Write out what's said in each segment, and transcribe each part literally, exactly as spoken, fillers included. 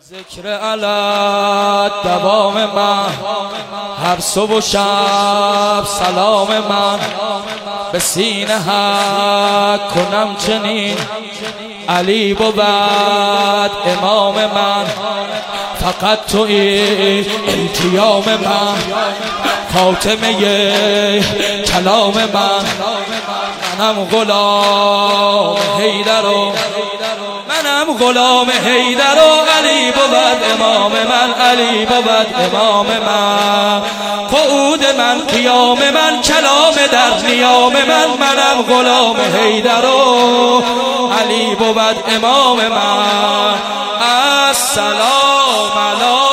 ذکر علت دوام من، هر صبح و شب سلام من، به سینه حق کنم چنین علی بود امام من. فقط تویی التیام من، خاتمه کلام من. منم غلام حیدر و منم غلام حیدر و علی بود امام من، علی بود امام من. قعود من قیام من، کلام در نیام من. منم غلام حیدر و علی بود امام من. السلام علی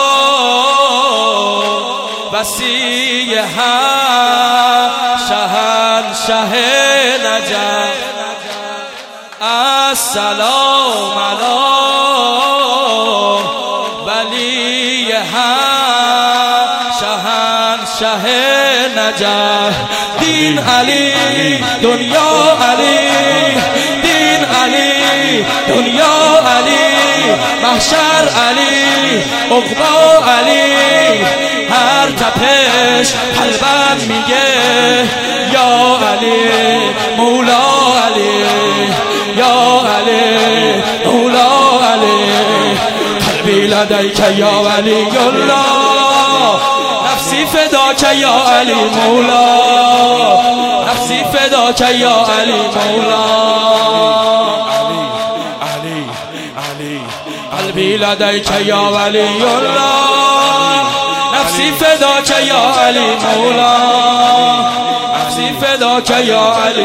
وصی حق شهنشه نجف. السلام علی ولی حق شهنشه نجف. دین علی دنیا علی، دین علی دنیا علی، محشر علی عقبی علی. هر تپش قلبم میگه یا علی مولا علی، یا علی مولا علی. قلبی لدیک یا ولی الله، نفسی فداک یا علی مولا، نفسی فداک یا علی مولا. قلبی لدیک یا ولی الله، نفسی فداک یا علی مولا، نفسی فداک یا علی.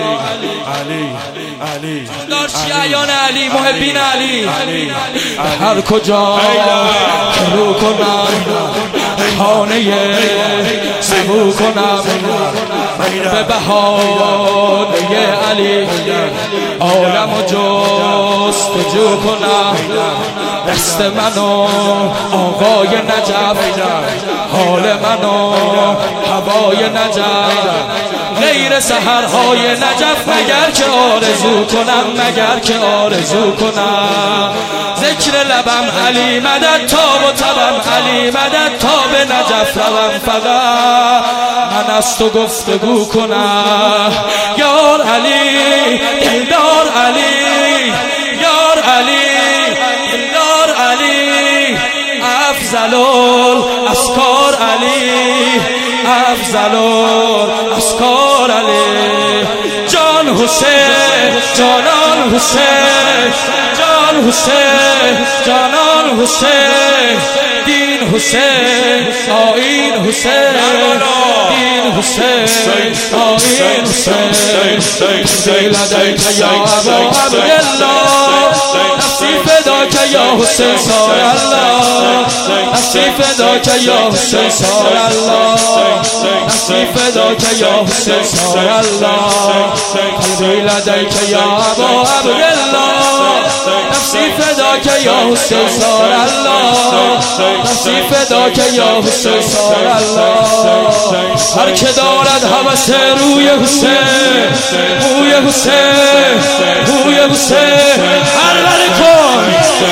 علی دار شیعیان علی، محبین علی، هر کجا که رو کنم خانه سبو کنم، به بهانه علی عالم و جستجو کنم. دست منو آقای نجف، حال منو هوای نجف، غیر سحرهای نجف مگر که آرزو کنم، مگر که آرزو کنم. ذکر لبم علی مدد، تاب و تبم علی مدد، تا به نجف روم فقط من از تو گفتگو کنم. یار علی دلدار علی، یار علی دلدار علی. افضل الاسکار علی، افضل الاسکار علی. جان حسین جانان حسین، جان حسین جانان حسین. دین حسین آیین حسین، دین حسین آیین حسین. قلبی لدیک یا ابا عبدالله، نفسی فداک یا حسین صار الله، نفسی فداک یا حسین صار الله، نفسی فداک یا حسین صار الله. قلبی لدیک یا ابا عبدالله، نفسی فداک یا حسین صار الله، نفسی فداک یا حسین صار الله. هر که دارد هوس روی حسین، روی حسین، روی حسین، هر بر کن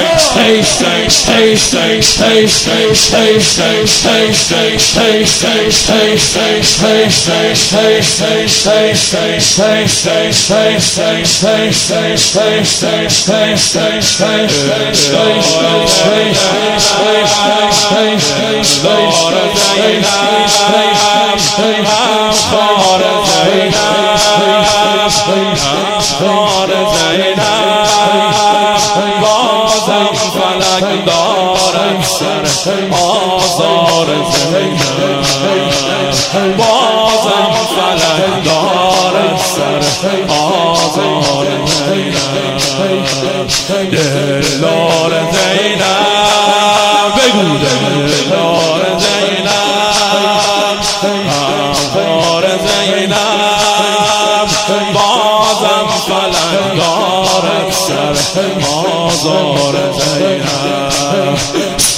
بازم فلک دارد سر آزار زینب، بازم فلک دارد سر آزار زینب. دلدار زینب بگو، دلدار زینب، هموار زینب. بازم فلک دارد سر آزار زینب.